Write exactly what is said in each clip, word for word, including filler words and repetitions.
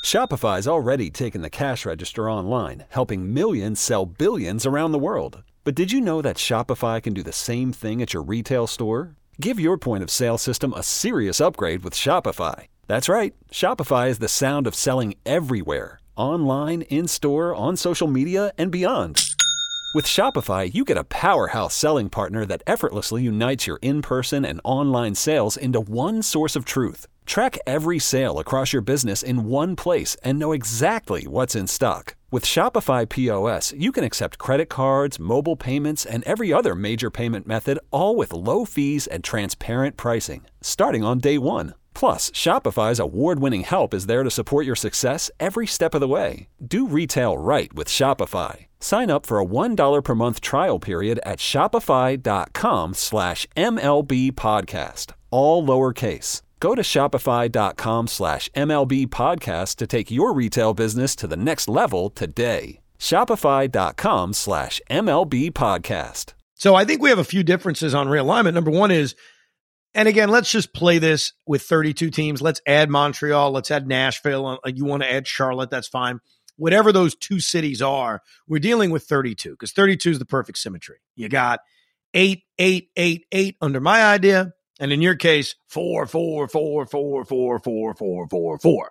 Shopify's already taken the cash register online, helping millions sell billions around the world. But did you know that Shopify can do the same thing at your retail store? Give your point of sale system a serious upgrade with Shopify. That's right, Shopify is the sound of selling everywhere, online, in-store, on social media, and beyond. With Shopify, you get a powerhouse selling partner that effortlessly unites your in-person and online sales into one source of truth. Track every sale across your business in one place and know exactly what's in stock. With Shopify P O S, you can accept credit cards, mobile payments, and every other major payment method, all with low fees and transparent pricing, starting on day one. Plus, Shopify's award-winning help is there to support your success every step of the way. Do retail right with Shopify. Sign up for a one dollar per month trial period at shopify.com slash MLB podcast, all lowercase. Go to shopify.com slash MLB podcast to take your retail business to the next level today. Shopify.com slash MLB podcast. So I think we have a few differences on realignment. Number one is, and again, let's just play this with thirty-two teams. Let's add Montreal. Let's add Nashville. You want to add Charlotte, that's fine. Whatever those two cities are, we're dealing with thirty-two because thirty-two is the perfect symmetry. You got eight, eight, eight, eight under my idea. And in your case, four, four, four, four, four, four, four, four, four.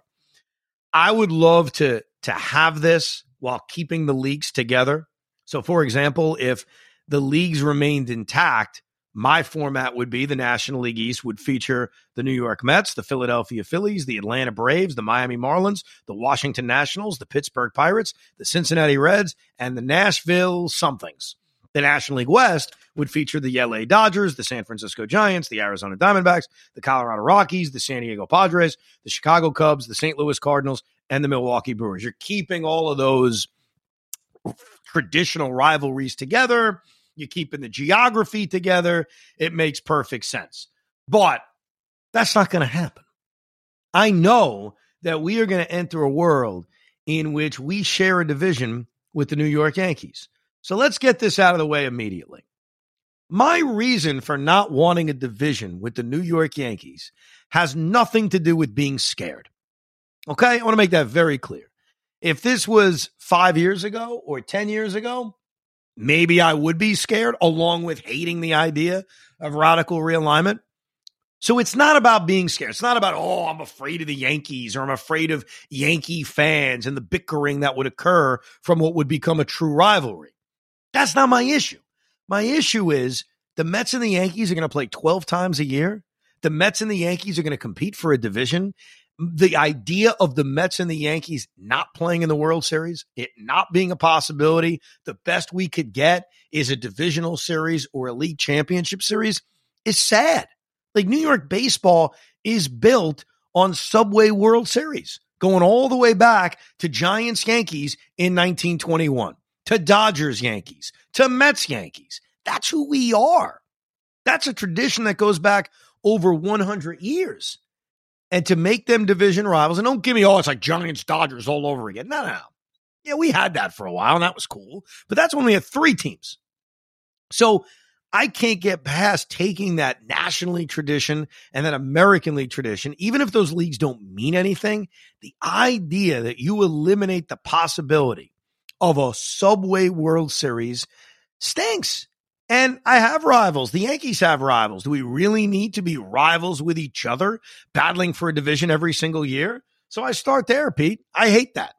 I would love to, to have this while keeping the leagues together. So, for example, if the leagues remained intact, my format would be the National League East would feature the New York Mets, the Philadelphia Phillies, the Atlanta Braves, the Miami Marlins, the Washington Nationals, the Pittsburgh Pirates, the Cincinnati Reds, and the Nashville somethings. The National League West would feature the L A Dodgers, the San Francisco Giants, the Arizona Diamondbacks, the Colorado Rockies, the San Diego Padres, the Chicago Cubs, the Saint Louis Cardinals, and the Milwaukee Brewers. You're keeping all of those traditional rivalries together. You're keeping the geography together. It makes perfect sense. But that's not going to happen. I know that we are going to enter a world in which we share a division with the New York Yankees. So let's get this out of the way immediately. My reason for not wanting a division with the New York Yankees has nothing to do with being scared. Okay? I want to make that very clear. If this was five years ago or ten years ago, maybe I would be scared, along with hating the idea of radical realignment. So it's not about being scared. It's not about, oh, I'm afraid of the Yankees or I'm afraid of Yankee fans and the bickering that would occur from what would become a true rivalry. That's not my issue. My issue is the Mets and the Yankees are going to play twelve times a year. The Mets and the Yankees are going to compete for a division. The idea of the Mets and the Yankees not playing in the World Series, it not being a possibility, the best we could get is a divisional series or a league championship series, is sad. Like, New York baseball is built on Subway World Series, going all the way back to Giants Yankees in nineteen twenty-one, to Dodgers Yankees, to Mets Yankees. That's who we are. That's a tradition that goes back over one hundred years. And to make them division rivals, and don't give me, oh, it's like Giants, Dodgers all over again. No, no, no. Yeah, we had that for a while, and that was cool. But that's when we had three teams. So I can't get past taking that National League tradition and that American League tradition, even if those leagues don't mean anything. The idea that you eliminate the possibility of a Subway World Series stinks. And I have rivals. The Yankees have rivals. Do we really need to be rivals with each other, battling for a division every single year? So I start there, Pete. I hate that.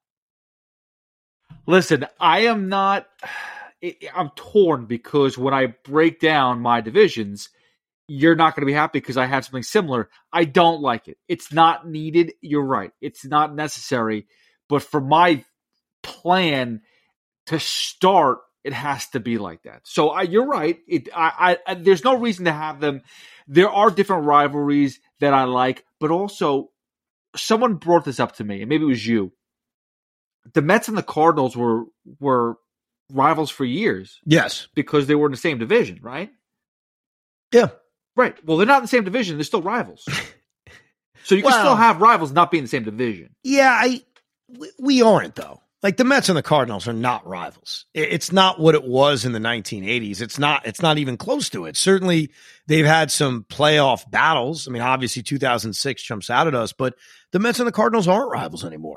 Listen, I am not, I'm torn because when I break down my divisions, you're not going to be happy because I have something similar. I don't like it. It's not needed. You're right. It's not necessary. But for my plan to start, it has to be like that. So I, you're right. It, I, I, there's no reason to have them. There are different rivalries that I like, but also someone brought this up to me, and maybe it was you. The Mets and the Cardinals were were rivals for years. Yes, because they were in the same division, right? Yeah, right. Well, they're not in the same division. They're still rivals. So you can well, still have rivals not being in the same division. Yeah, I we aren't though. Like, the Mets and the Cardinals are not rivals. It's not what it was in the nineteen eighties. It's not, it's not even close to it. Certainly, they've had some playoff battles. I mean, obviously, two thousand six jumps out at us, but the Mets and the Cardinals aren't rivals anymore.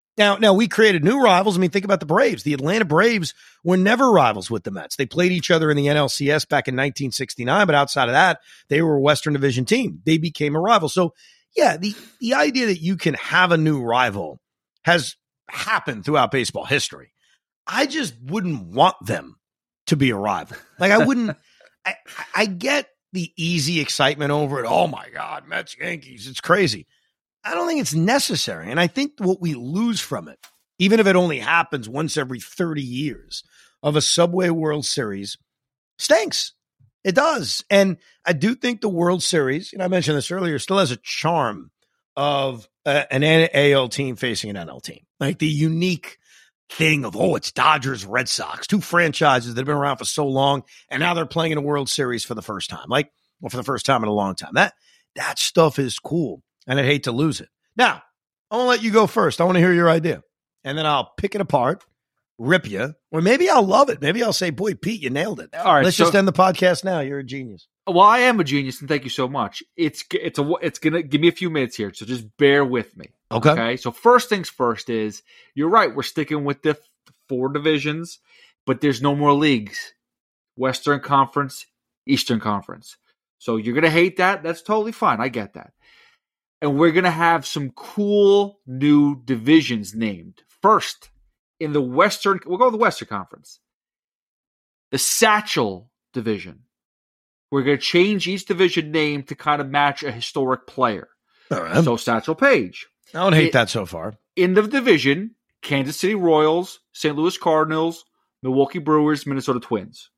Now, now we created new rivals. I mean, think about the Braves. The Atlanta Braves were never rivals with the Mets. They played each other in the N L C S back in nineteen sixty-nine, but outside of that, they were a Western Division team. They became a rival. So, yeah, the, the idea that you can have a new rival has happened throughout baseball history. I just wouldn't want them to be a rival. Like, I wouldn't – I, I get the easy excitement over it. Oh, my God, Mets, Yankees, it's crazy. I don't think it's necessary. And I think what we lose from it, even if it only happens once every thirty years of a Subway World Series, stinks. It does. And I do think the World Series, and I mentioned this earlier, still has a charm of uh, an A L team facing an N L team. Like the unique thing of, oh, it's Dodgers, Red Sox, two franchises that have been around for so long, and now they're playing in a World Series for the first time. Like, well, for the first time in a long time. That that stuff is cool. And I'd hate to lose it. Now, I want to let you go first. I want to hear your idea. And then I'll pick it apart, rip you, or maybe I'll love it. Maybe I'll say, boy, Pete, you nailed it. All right. Let's so, just end the podcast now. You're a genius. Well, I am a genius, and thank you so much. It's it's a it's gonna give me a few minutes here, so just bear with me. Okay. Okay. So first things first is you're right. We're sticking with the four divisions, but there's no more leagues. Western Conference, Eastern Conference. So you're gonna hate that. That's totally fine. I get that. And we're going to have some cool new divisions named. First, in the Western, we'll go to the Western Conference. The Satchel Division. We're going to change each division name to kind of match a historic player. All right. So Satchel Paige. I don't hate it, that so far. In the division, Kansas City Royals, Saint Louis Cardinals, Milwaukee Brewers, Minnesota Twins.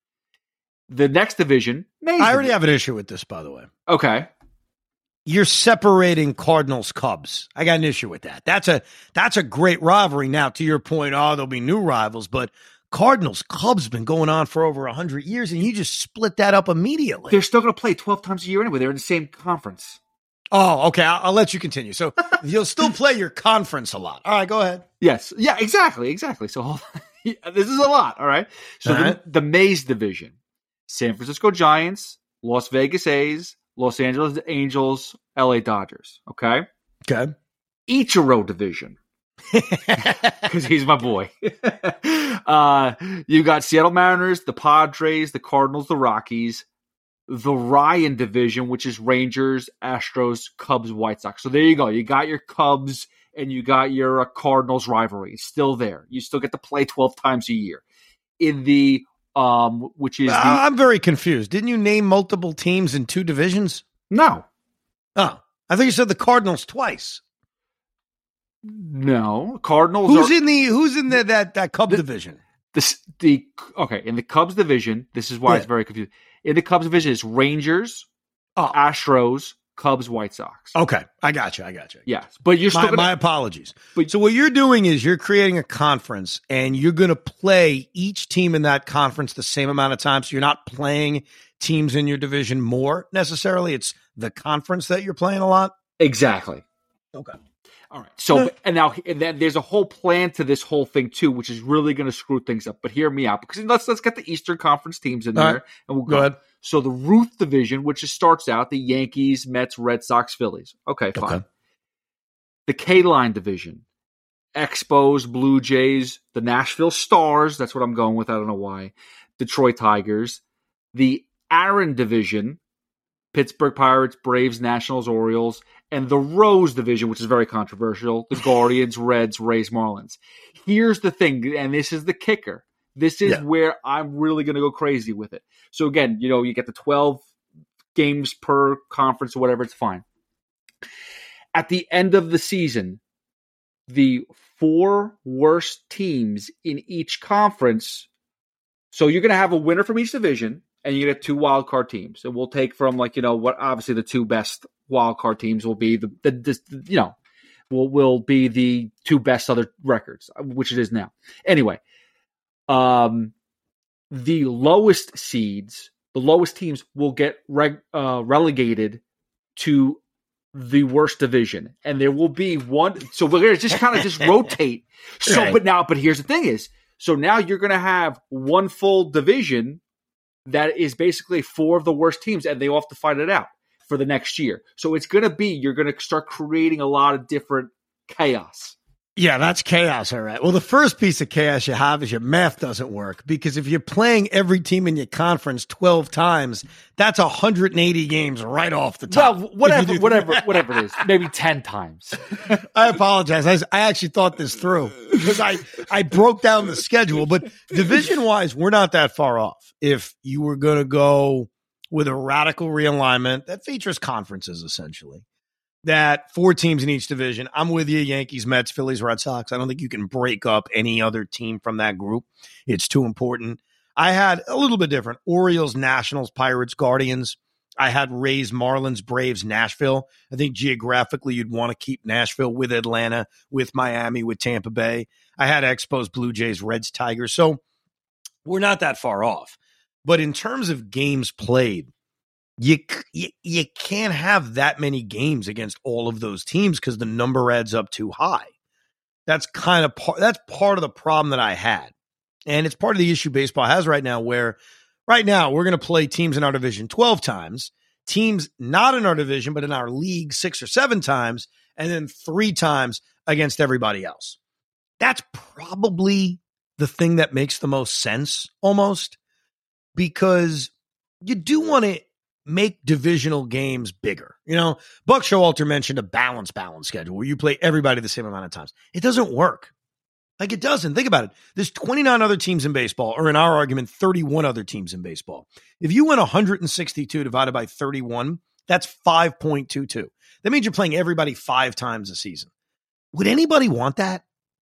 The next division. I already division. have an issue with this, by the way. Okay. You're separating Cardinals Cubs. I got an issue with that. That's a that's a great rivalry. Now, to your point, oh, there'll be new rivals, but Cardinals Cubs been going on for over one hundred years, and you just split that up immediately. They're still going to play twelve times a year anyway. They're in the same conference. Oh, okay. I'll, I'll let you continue. So you'll still play your conference a lot. All right, go ahead. Yes. Yeah, exactly. Exactly. So this is a lot. All right. So all right. The, the Mays division, San Francisco Giants, Las Vegas A's, Los Angeles Angels, L A Dodgers. Okay. Okay. Ichiro division. Because he's my boy. uh, you got Seattle Mariners, the Padres, the Cardinals, the Rockies, the Ryan division, which is Rangers, Astros, Cubs, White Sox. So there you go. You got your Cubs and you got your uh, Cardinals rivalry. It's still there. You still get to play twelve times a year. In the um, which is the, I'm very confused. Didn't you name multiple teams in two divisions? No. Oh, I think you said the Cardinals twice. No, Cardinals. Who's are, in the Who's in the, that that Cub the, division? This the okay in the Cubs division. This is why Yeah. it's very confusing. In the Cubs division, it's Rangers, Oh. Astros, Cubs, White Sox. Okay, I got you. I got you. Yes, but you're still My, gonna, my apologies. But- so what you're doing is you're creating a conference, and you're going to play each team in that conference the same amount of time. So you're not playing teams in your division more necessarily. It's the conference that you're playing a lot. exactly. Okay. All right. So, and now, and then there's a whole plan to this whole thing too, which is really going to screw things up. But hear me out, because let's let's get the Eastern Conference teams in All there, right. and we'll Go go. ahead. So the Ruth division, which is, starts out the Yankees, Mets, Red Sox, Phillies. Okay, fine. Okay. The K-Line division, Expos, Blue Jays, the Nashville Stars. That's what I'm going with. I don't know why. Detroit Tigers. The Aaron division, Pittsburgh Pirates, Braves, Nationals, Orioles, and the Rose division, which is very controversial, the Guardians, Reds, Rays, Marlins. Here's the thing, and this is the kicker. This is Yeah. where I'm really going to go crazy with it. So again, you know, you get the twelve games per conference or whatever, it's fine. At the end of the season, the four worst teams in each conference, so you're going to have a winner from each division, and you get two wild card teams. And we'll take from, like, you know, what obviously the two best wild card teams will be the, the, the you know, will will be the two best other records, which it is now. Anyway, um, the lowest seeds, the lowest teams will get reg, uh, relegated to the worst division, and there will be one. So we're going to just kind of just rotate. So, Right. but now, but here's the thing is, so now you're going to have one full division that is basically four of the worst teams, and they all have to fight it out for the next year. So it's going to be, you're going to start creating a lot of different chaos. Yeah, that's chaos, all right. Well, the first piece of chaos you have is your math doesn't work, because if you're playing every team in your conference twelve times, that's one hundred eighty games right off the top. Well, whatever, whatever, whatever it is, maybe ten times. I apologize. I, I actually thought this through because I, I broke down the schedule, but division-wise, we're not that far off. If you were going to go with a radical realignment that features conferences, essentially, that four teams in each division. I'm with you, Yankees, Mets, Phillies, Red Sox. I don't think you can break up any other team from that group. It's too important. I had a little bit different. Orioles, Nationals, Pirates, Guardians. I had Rays, Marlins, Braves, Nashville. I think geographically you'd want to keep Nashville with Atlanta, with Miami, with Tampa Bay. I had Expos, Blue Jays, Reds, Tigers. So we're not that far off. But in terms of games played, You, you you can't have that many games against all of those teams because the number adds up too high. That's kind of part, that's part of the problem that I had. And it's part of the issue baseball has right now, where right now we're going to play teams in our division twelve times, teams not in our division, but in our league six or seven times, and then three times against everybody else. That's probably the thing that makes the most sense almost, because you do want to make divisional games bigger. You know, Buck Showalter mentioned a balance balance schedule where you play everybody the same amount of times. It doesn't work. Like, it doesn't. Think about it. There's twenty-nine other teams in baseball, or in our argument, thirty-one other teams in baseball. If you went one hundred sixty-two divided by thirty-one, that's five point two two. That means you're playing everybody five times a season. Would anybody want that?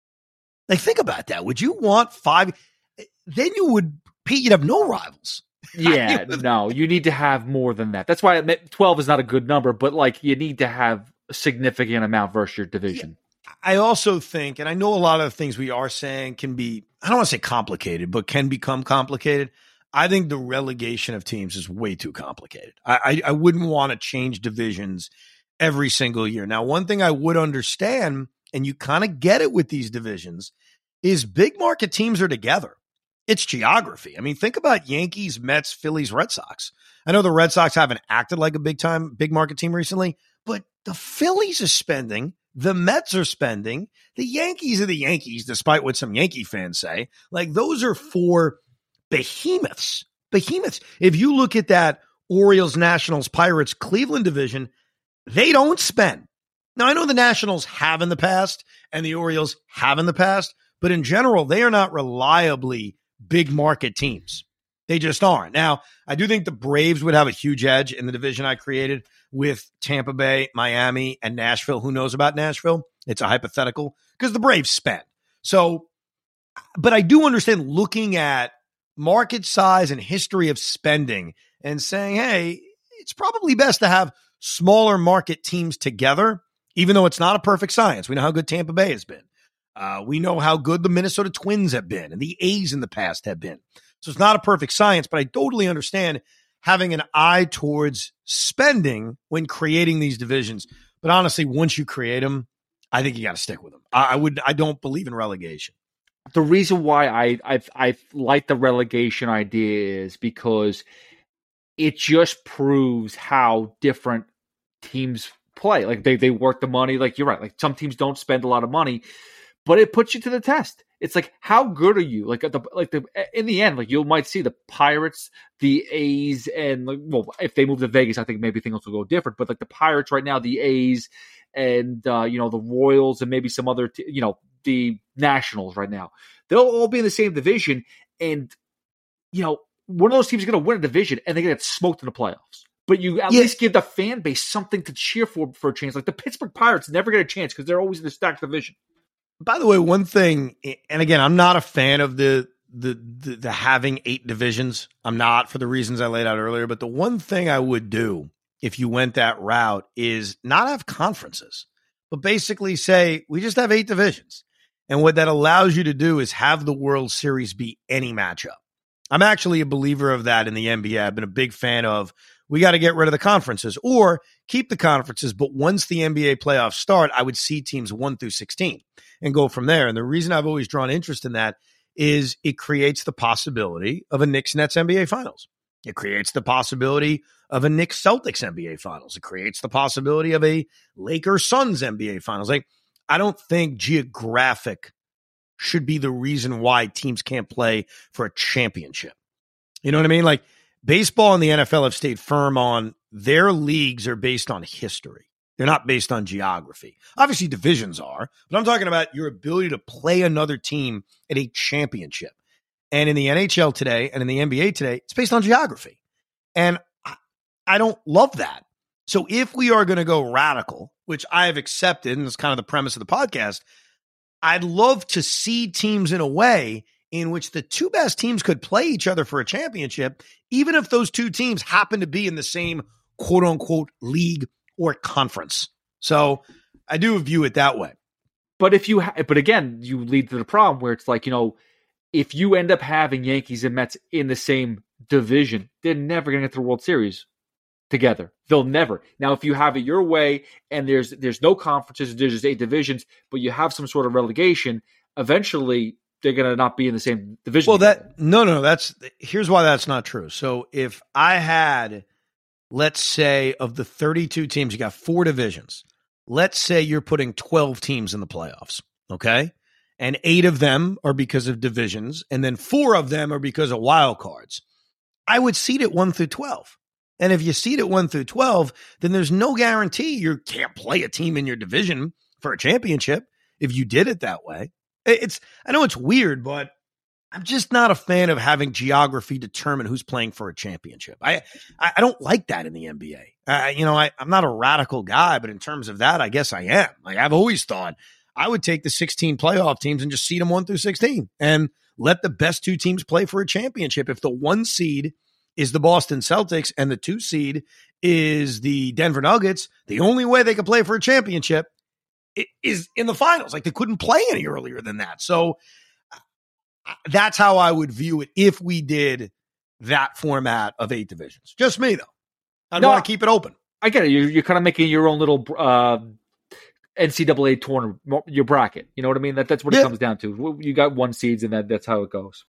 Like, think about that. Would you want five? Then you would, Pete, you'd have no rivals. Yeah, no, you need to have more than that. That's why twelve is not a good number, but like you need to have a significant amount versus your division. Yeah. I also think, and I know a lot of the things we are saying can be, I don't want to say complicated, but can become complicated. I think the relegation of teams is way too complicated. I, I, I wouldn't want to change divisions every single year. Now, one thing I would understand, and you kind of get it with these divisions, is big market teams are together. It's geography. I mean, think about Yankees, Mets, Phillies, Red Sox. I know the Red Sox haven't acted like a big time, big market team recently, but the Phillies are spending, the Mets are spending, the Yankees are the Yankees, despite what some Yankee fans say. Like, those are four behemoths. Behemoths. If you look at that Orioles, Nationals, Pirates, Cleveland division, they don't spend. Now, I know the Nationals have in the past and the Orioles have in the past, but in general, they are not reliably big market teams. They just aren't. Now, I do think the Braves would have a huge edge in the division I created with Tampa Bay, Miami, and Nashville. Who knows about Nashville? It's a hypothetical because the Braves spend. So, but I do understand looking at market size and history of spending and saying, hey, it's probably best to have smaller market teams together, even though it's not a perfect science. We know how good Tampa Bay has been. Uh, we know how good the Minnesota Twins have been and the A's in the past have been. So it's not a perfect science, but I totally understand having an eye towards spending when creating these divisions. But honestly, once you create them, I think you got to stick with them. I, I would. I don't believe in relegation. The reason why I I I like the relegation idea is because it just proves how different teams play. Like they they work the money. Like you're right. Like some teams don't spend a lot of money. But it puts you to the test. It's like, how good are you? Like at the like the in the end, like you might see the Pirates, the A's, and like, well, if they move to Vegas, I think maybe things will go different. But like the Pirates right now, the A's, and uh, you know the Royals, and maybe some other, t- you know, the Nationals right now, they'll all be in the same division, and you know one of those teams is going to win a division, and they're going to get smoked in the playoffs. But you at yeah. least give the fan base something to cheer for for a chance. Like the Pittsburgh Pirates never get a chance because they're always in the stacked division. By the way, one thing, and again, I'm not a fan of the, the the the having eight divisions. I'm not, for the reasons I laid out earlier. But the one thing I would do if you went that route is not have conferences, but basically say we just have eight divisions. And what that allows you to do is have the World Series be any matchup. I'm actually a believer of that in the N B A. I've been a big fan of we got to get rid of the conferences or keep the conferences. But once the N B A playoffs start, I would see teams one through sixteen and go from there. And the reason I've always drawn interest in that is it creates the possibility of a Knicks-Nets N B A Finals. It creates the possibility of a Knicks-Celtics N B A Finals. It creates the possibility of a Lakers-Suns N B A Finals. Like, I don't think geographic should be the reason why teams can't play for a championship. You know what I mean? Like baseball and the N F L have stayed firm on their leagues are based on history. They're not based on geography. Obviously, divisions are, but I'm talking about your ability to play another team at a championship. And in the N H L today and in the N B A today, it's based on geography. And I, I don't love that. So if we are going to go radical, which I have accepted, and it's kind of the premise of the podcast, I'd love to see teams in a way in which the two best teams could play each other for a championship, even if those two teams happen to be in the same quote unquote league or conference. So I do view it that way. But if you, ha- but again, you lead to the problem where it's like, you know, if you end up having Yankees and Mets in the same division, they're never going to get to the World Series together. They'll never. Now, if you have it your way and there's there's no conferences, there's just eight divisions, but you have some sort of relegation, eventually they're going to not be in the same division. Well, that no, no, that's here's why that's not true. So if I had, let's say, of the thirty-two teams, you got four divisions. Let's say you're putting twelve teams in the playoffs, okay? And eight of them are because of divisions, and then four of them are because of wild cards. I would seed it one through twelve. And if you seed it one through twelve, then there's no guarantee you can't play a team in your division for a championship if you did it that way. It's I know it's weird, but I'm just not a fan of having geography determine who's playing for a championship. I I don't like that in the N B A. Uh, you know, I, I'm not a radical guy, but in terms of that, I guess I am. Like I've always thought I would take the sixteen playoff teams and just seed them one through sixteen and let the best two teams play for a championship. If the one seed is the Boston Celtics and the two seed is the Denver Nuggets, the only way they can play for a championship is in the finals. Like they couldn't play any earlier than that. So that's how I would view it if we did that format of eight divisions. Just me, though. I no, want to keep it open. I get it. You're, you're kind of making your own little uh, N C double A tournament, your bracket. You know what I mean? That That's what yeah. it comes down to. You got one seeds, and that, that's how it goes.